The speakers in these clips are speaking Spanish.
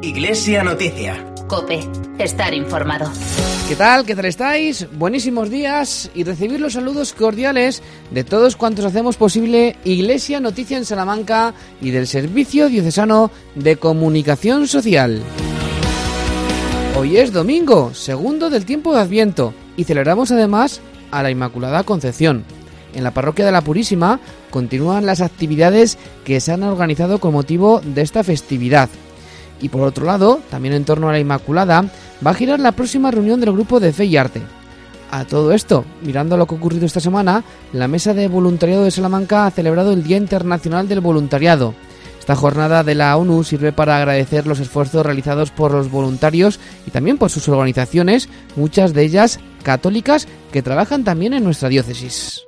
Iglesia Noticia. COPE. Estar informado. ¿Qué tal? ¿Qué tal estáis? Buenísimos días y recibir los saludos cordiales de todos cuantos hacemos posible Iglesia Noticia en Salamanca y del Servicio Diocesano de Comunicación Social. Hoy es domingo, segundo del tiempo de Adviento, y celebramos además a la Inmaculada Concepción. En la Parroquia de la Purísima continúan las actividades que se han organizado con motivo de esta festividad. Y por otro lado, también en torno a la Inmaculada, va a girar la próxima reunión del Grupo de Fe y Arte. A todo esto, mirando lo que ha ocurrido esta semana, la Mesa de Voluntariado de Salamanca ha celebrado el Día Internacional del Voluntariado. Esta jornada de la ONU sirve para agradecer los esfuerzos realizados por los voluntarios y también por sus organizaciones, muchas de ellas católicas, que trabajan también en nuestra diócesis.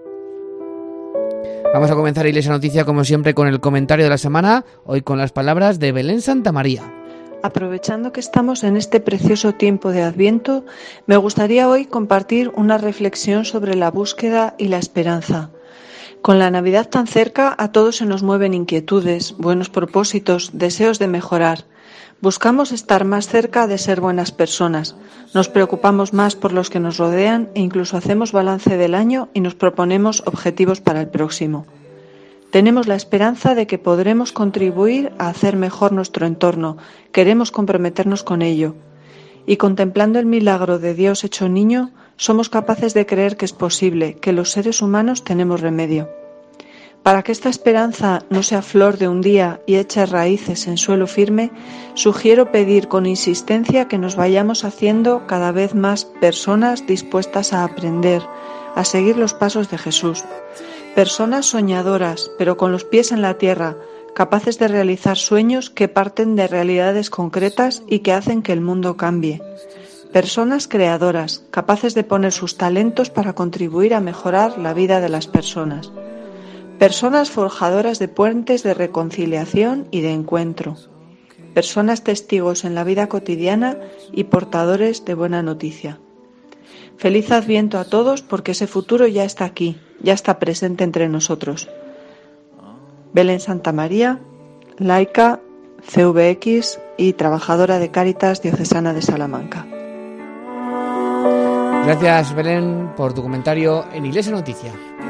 Vamos a comenzar Iglesia Noticia como siempre con el comentario de la semana, hoy con las palabras de Belén Santamaría. Aprovechando que estamos en este precioso tiempo de Adviento, me gustaría hoy compartir una reflexión sobre la búsqueda y la esperanza. Con la Navidad tan cerca, a todos se nos mueven inquietudes, buenos propósitos, deseos de mejorar. Buscamos estar más cerca de ser buenas personas, nos preocupamos más por los que nos rodean e incluso hacemos balance del año y nos proponemos objetivos para el próximo. Tenemos la esperanza de que podremos contribuir a hacer mejor nuestro entorno, queremos comprometernos con ello. Y contemplando el milagro de Dios hecho niño, somos capaces de creer que es posible, que los seres humanos tenemos remedio. Para que esta esperanza no sea flor de un día y eche raíces en suelo firme, sugiero pedir con insistencia que nos vayamos haciendo cada vez más personas dispuestas a aprender, a seguir los pasos de Jesús. Personas soñadoras, pero con los pies en la tierra, capaces de realizar sueños que parten de realidades concretas y que hacen que el mundo cambie. Personas creadoras, capaces de poner sus talentos para contribuir a mejorar la vida de las personas. Personas forjadoras de puentes de reconciliación y de encuentro. Personas testigos en la vida cotidiana y portadores de buena noticia. Feliz Adviento a todos porque ese futuro ya está aquí, ya está presente entre nosotros. Belén Santamaría, laica, CVX y trabajadora de Cáritas Diocesana de Salamanca. Gracias, Belén, por tu comentario en Iglesia Noticia.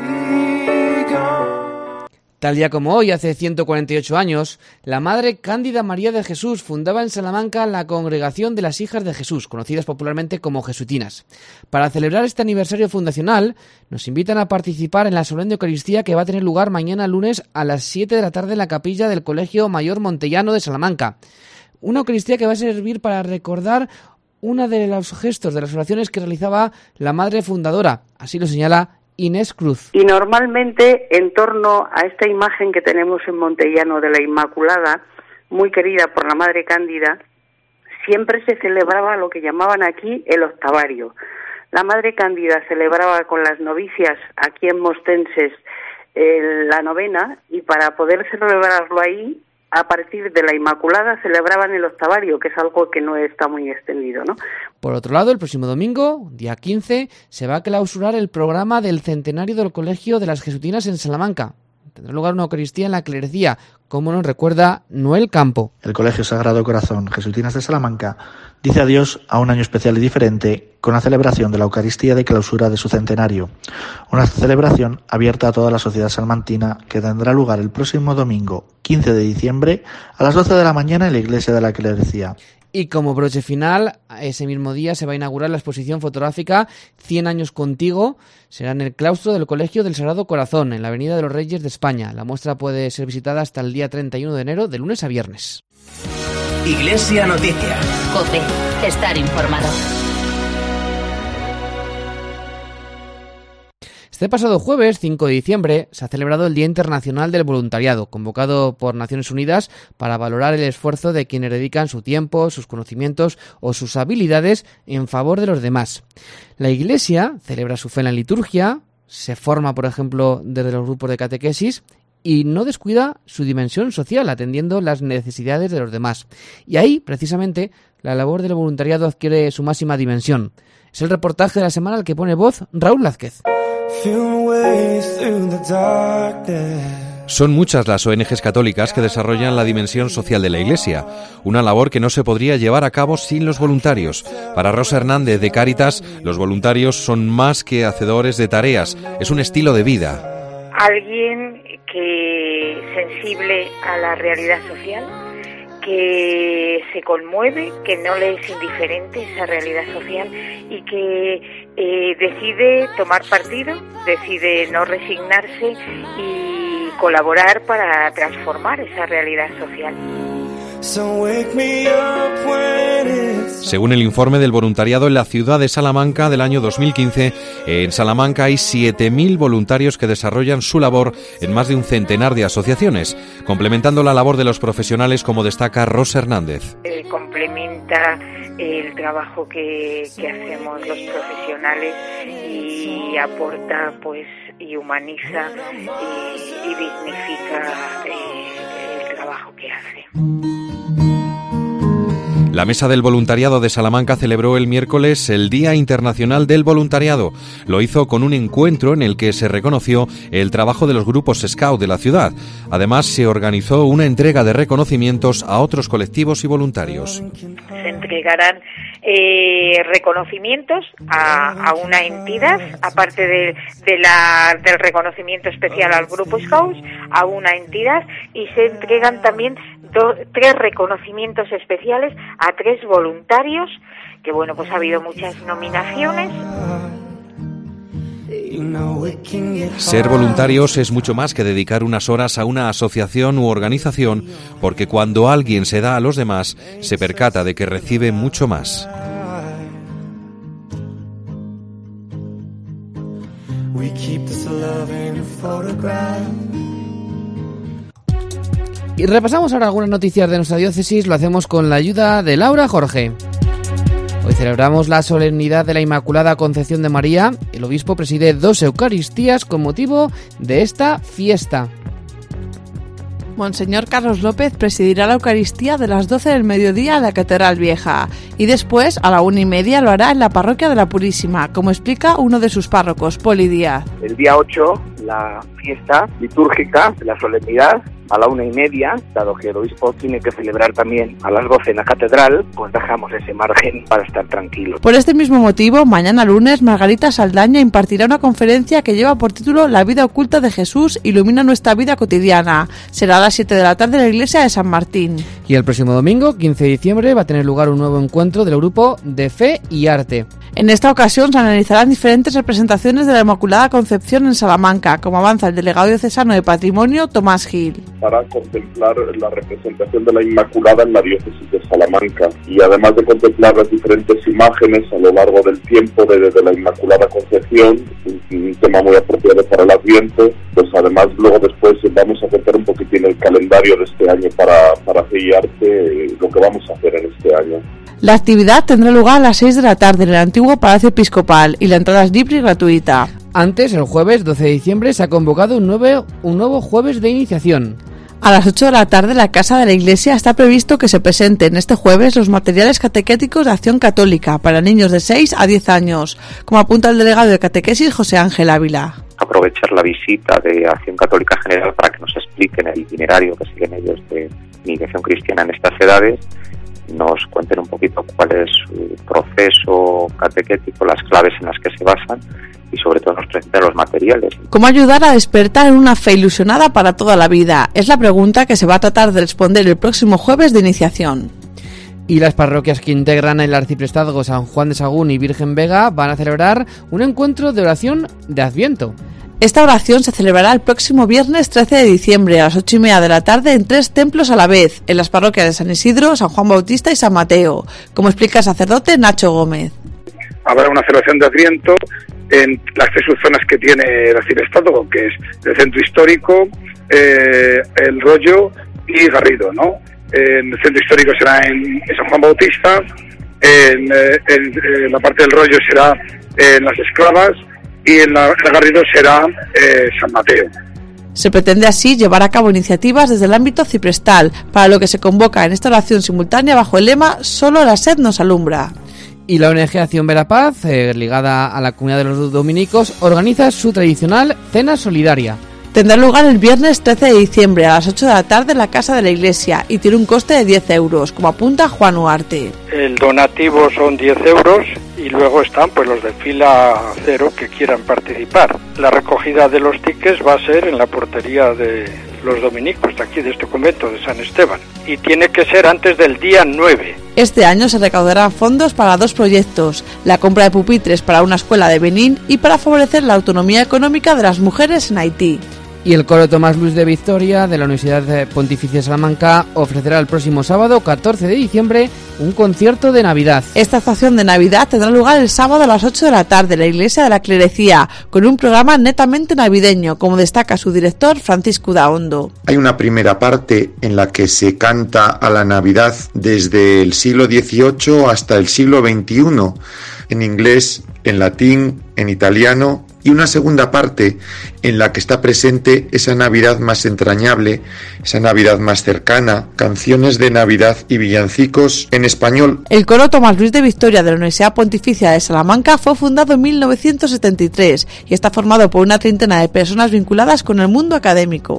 Tal día como hoy, hace 148 años, la Madre Cándida María de Jesús fundaba en Salamanca la Congregación de las Hijas de Jesús, conocidas popularmente como Jesuitinas. Para celebrar este aniversario fundacional, nos invitan a participar en la solemne Eucaristía que va a tener lugar mañana lunes a las 7 de la tarde en la capilla del Colegio Mayor Montellano de Salamanca. Una Eucaristía que va a servir para recordar uno de los gestos de las oraciones que realizaba la Madre Fundadora, así lo señala Inés Cruz. Y normalmente, en torno a esta imagen que tenemos en Montellano de la Inmaculada, muy querida por la Madre Cándida, siempre se celebraba lo que llamaban aquí el octavario. La Madre Cándida celebraba con las novicias aquí en Mostenses la novena, y para poder celebrarlo ahí, a partir de la Inmaculada celebraban el octavario, que es algo que no está muy extendido, ¿no? Por otro lado, el próximo domingo, día 15, se va a clausurar el programa del centenario del Colegio de las Jesuitinas en Salamanca. Tendrá lugar una Eucaristía en la clerecía, como nos recuerda Noel Campo. El Colegio Sagrado Corazón Jesuitinas de Salamanca dice adiós a un año especial y diferente con la celebración de la Eucaristía de clausura de su centenario. Una celebración abierta a toda la sociedad salmantina que tendrá lugar el próximo domingo, 15 de diciembre, a las 12 de la mañana en la Iglesia de la Clerecía. Y como broche final, ese mismo día se va a inaugurar la exposición fotográfica 100 años contigo. Será en el claustro del Colegio del Sagrado Corazón, en la Avenida de los Reyes de España. La muestra puede ser visitada hasta el día 31 de enero, de lunes a viernes. Iglesia Noticia. COPE. Estar informado. Este pasado jueves, 5 de diciembre, se ha celebrado el Día Internacional del Voluntariado, convocado por Naciones Unidas para valorar el esfuerzo de quienes dedican su tiempo, sus conocimientos o sus habilidades en favor de los demás. La Iglesia celebra su fe en la liturgia, se forma, por ejemplo, desde los grupos de catequesis y no descuida su dimensión social, atendiendo las necesidades de los demás. Y ahí, precisamente, la labor del voluntariado adquiere su máxima dimensión. Es el reportaje de la semana al que pone voz Raúl Lázquez. Son muchas las ONGs católicas que desarrollan la dimensión social de la Iglesia, una labor que no se podría llevar a cabo sin los voluntarios. Para Rosa Hernández de Cáritas, los voluntarios son más que hacedores de tareas, es un estilo de vida. Alguien que sensible a la realidad social, que se conmueve, que no le es indiferente esa realidad social y que decide tomar partido, decide no resignarse y colaborar para transformar esa realidad social. Según el informe del voluntariado en la ciudad de Salamanca del año 2015, en Salamanca hay 7.000 voluntarios que desarrollan su labor en más de un centenar de asociaciones, complementando la labor de los profesionales, como destaca Rosa Hernández. Complementa el trabajo que hacemos los profesionales y aporta y humaniza y dignifica el trabajo que hace. La Mesa del Voluntariado de Salamanca celebró el miércoles el Día Internacional del Voluntariado. Lo hizo con un encuentro en el que se reconoció el trabajo de los grupos Scout de la ciudad. Además, se organizó una entrega de reconocimientos a otros colectivos y voluntarios. Se entregarán reconocimientos a una entidad, aparte del reconocimiento especial al grupo Scouts, a una entidad, y se entregan también 3 reconocimientos especiales a 3 voluntarios, que pues ha habido muchas nominaciones. Ser voluntarios es mucho más que dedicar unas horas a una asociación u organización, porque cuando alguien se da a los demás, se percata de que recibe mucho más. Y repasamos ahora algunas noticias de nuestra diócesis, lo hacemos con la ayuda de Laura Jorge. Hoy celebramos la solemnidad de la Inmaculada Concepción de María. El obispo preside 2 Eucaristías con motivo de esta fiesta. Monseñor Carlos López presidirá la Eucaristía de las 12 del mediodía en la Catedral Vieja y después a la 1:30 lo hará en la Parroquia de la Purísima, como explica uno de sus párrocos, Poli Díaz. El día 8, la fiesta litúrgica de la solemnidad, a la 1:30, dado que el obispo tiene que celebrar también a las 12 en la catedral, pues dejamos ese margen para estar tranquilos. Por este mismo motivo, mañana lunes, Margarita Saldaña impartirá una conferencia que lleva por título La vida oculta de Jesús ilumina nuestra vida cotidiana. Será a las 7 de la tarde en la iglesia de San Martín. Y el próximo domingo, 15 de diciembre, va a tener lugar un nuevo encuentro del grupo de Fe y Arte. En esta ocasión se analizarán diferentes representaciones de la Inmaculada Concepción en Salamanca, como avanza el delegado diocesano de Patrimonio, Tomás Gil. Para contemplar la representación de la Inmaculada en la diócesis de Salamanca y además de contemplar las diferentes imágenes a lo largo del tiempo de la Inmaculada Concepción, un tema muy apropiado para el Adviento, pues además luego después vamos a contar un poquitín el calendario de este año para Fe y Arte, lo que vamos a hacer en este año. La actividad tendrá lugar a las 6 de la tarde en el antiguo Palacio Episcopal y la entrada es libre y gratuita. Antes, el jueves 12 de diciembre, se ha convocado un nuevo jueves de iniciación. A las 8 de la tarde en la Casa de la Iglesia está previsto que se presenten este jueves los materiales catequéticos de Acción Católica para niños de 6 a 10 años, como apunta el delegado de Catequesis José Ángel Ávila. Aprovechar la visita de Acción Católica General para que nos expliquen el itinerario que siguen ellos de iniciación cristiana en estas edades, nos cuenten un poquito cuál es su proceso catequético, las claves en las que se basan y sobre todo nos presenten los materiales. ¿Cómo ayudar a despertar en una fe ilusionada para toda la vida? Es la pregunta que se va a tratar de responder el próximo jueves de iniciación. Y las parroquias que integran el arciprestazgo San Juan de Sagún y Virgen Vega van a celebrar un encuentro de oración de Adviento. Esta oración se celebrará el próximo viernes 13 de diciembre a las 8:30 de la tarde en 3 templos a la vez, en las parroquias de San Isidro, San Juan Bautista y San Mateo, como explica el sacerdote Nacho Gómez. Habrá una celebración de Adviento en las 3 subzonas que tiene el arciprestazgo, que es el centro histórico, el Rollo y Garrido, ¿no? En el centro histórico será en San Juan Bautista, en la parte del Rollo será en las Esclavas y en la Garrido será San Mateo. Se pretende así llevar a cabo iniciativas desde el ámbito ciprestal, para lo que se convoca en esta oración simultánea bajo el lema «Solo la sed nos alumbra». Y la ONG Acción Verapaz, ligada a la comunidad de los dominicos, organiza su tradicional cena solidaria. Tendrá lugar el viernes 13 de diciembre a las 8 de la tarde en la Casa de la Iglesia y tiene un coste de 10 euros, como apunta Juan Huarte. El donativo son 10 euros y luego están pues los de fila cero que quieran participar. La recogida de los tickets va a ser en la portería de los dominicos de aquí, de este convento de San Esteban, y tiene que ser antes del día 9. Este año se recaudarán fondos para 2 proyectos, la compra de pupitres para una escuela de Benín y para favorecer la autonomía económica de las mujeres en Haití. Y el coro Tomás Luis de Victoria de la Universidad Pontificia de Salamanca ofrecerá el próximo sábado 14 de diciembre un concierto de Navidad. Esta actuación de Navidad tendrá lugar el sábado a las 8 de la tarde en la Iglesia de la Clerecía, con un programa netamente navideño, como destaca su director Francisco Daondo. Hay una primera parte en la que se canta a la Navidad desde el siglo XVIII hasta el siglo XXI, en inglés, en latín, en italiano, y una segunda parte en la que está presente esa Navidad más entrañable, esa Navidad más cercana, canciones de Navidad y villancicos en español. El coro Tomás Luis de Victoria de la Universidad Pontificia de Salamanca fue fundado en 1973 y está formado por una treintena de personas vinculadas con el mundo académico.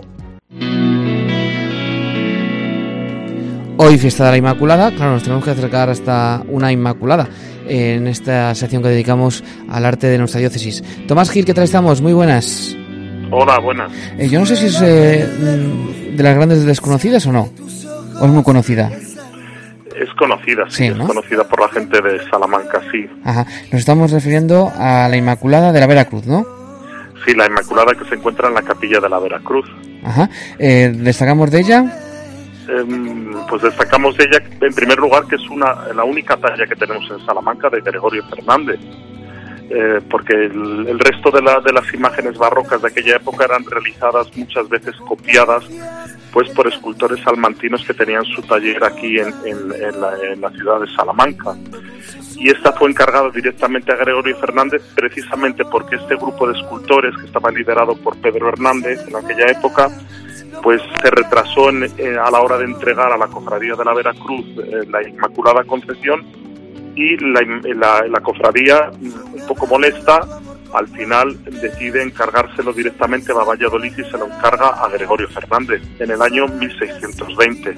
Hoy fiesta de la Inmaculada, claro, nos tenemos que acercar hasta una Inmaculada en esta sección que dedicamos al arte de nuestra diócesis. Tomás Gil, ¿qué tal estamos? Muy buenas. Hola, buenas. Yo no sé si es de las grandes desconocidas o no, o es muy conocida. Es conocida, sí, ¿no? Es conocida por la gente de Salamanca, sí. Ajá, nos estamos refiriendo a la Inmaculada de la Veracruz, ¿no? Sí, la Inmaculada que se encuentra en la capilla de la Veracruz. Ajá, ¿destacamos de ella? Pues destacamos de ella, en primer lugar, que es la única talla que tenemos en Salamanca de Gregorio Fernández, porque el resto de las imágenes barrocas de aquella época eran realizadas muchas veces copiadas pues por escultores salmantinos que tenían su taller aquí en la ciudad de Salamanca. Y esta fue encargada directamente a Gregorio Fernández precisamente porque este grupo de escultores, que estaba liderado por Pedro Hernández en aquella época, pues se retrasó a la hora de entregar a la Cofradía de la Veracruz la Inmaculada Concepción, y la cofradía, un poco molesta, al final decide encargárselo directamente a Valladolid y se lo encarga a Gregorio Fernández en el año 1620.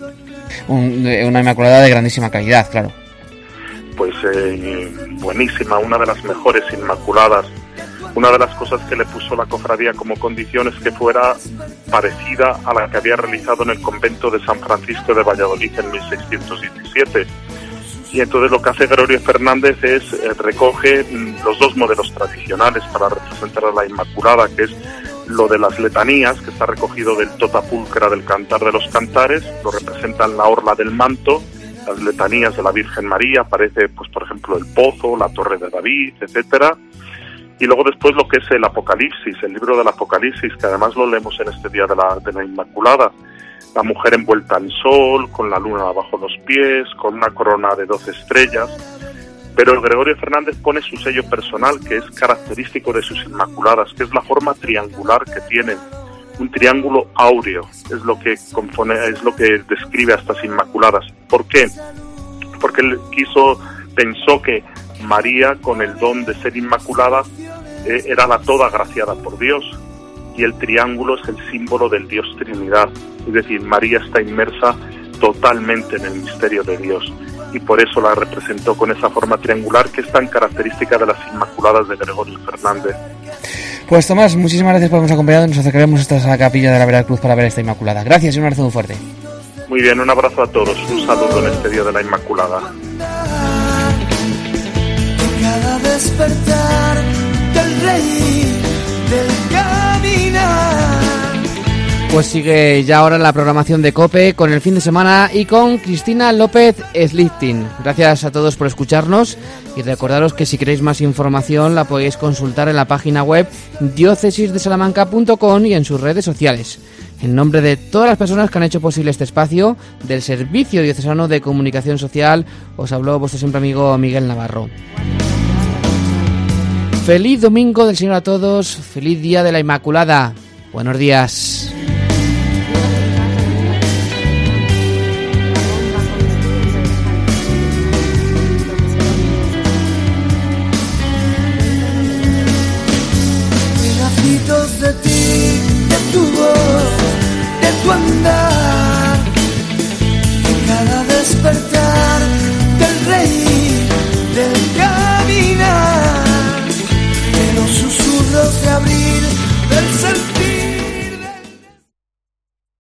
Una Inmaculada de grandísima calidad, claro. Pues buenísima, una de las mejores Inmaculadas. Una de las cosas que le puso la cofradía como condición es que fuera parecida a la que había realizado en el convento de San Francisco de Valladolid en 1617. Y entonces lo que hace Gregorio Fernández es recoge los 2 modelos tradicionales para representar a la Inmaculada, que es lo de las letanías, que está recogido del Tota Pulcra del Cantar de los Cantares, lo representan la orla del manto, las letanías de la Virgen María, aparece pues por ejemplo el Pozo, la Torre de David, etcétera. Y luego después lo que es el Apocalipsis, el libro del Apocalipsis, que además lo leemos en este día de la Inmaculada. La mujer envuelta en sol, con la luna bajo los pies, con una corona de 12 estrellas. Pero el Gregorio Fernández pone su sello personal, que es característico de sus Inmaculadas, que es la forma triangular que tienen. Un triángulo áureo es lo que describe a estas Inmaculadas. ¿Por qué? Porque él pensó que María, con el don de ser inmaculada, era la toda agraciada por Dios, y el triángulo es el símbolo del Dios Trinidad, es decir, María está inmersa totalmente en el misterio de Dios, y por eso la representó con esa forma triangular que es tan característica de las Inmaculadas de Gregorio Fernández. Pues Tomás, muchísimas gracias por habernos acompañado. Nos acercaremos hasta la capilla de la Veracruz para ver esta Inmaculada. Gracias y un abrazo muy fuerte. Muy bien, un abrazo a todos, un saludo en este día de la Inmaculada. Cada despertar del reír, del caminar. Pues sigue ya ahora la programación de COPE con el fin de semana y con Cristina López Slichting. Gracias a todos por escucharnos y recordaros que si queréis más información la podéis consultar en la página web diócesisdesalamanca.com y en sus redes sociales. En nombre de todas las personas que han hecho posible este espacio, del Servicio Diocesano de Comunicación Social, os habló vuestro siempre amigo Miguel Navarro. Feliz Domingo del Señor a todos, feliz Día de la Inmaculada. Buenos días.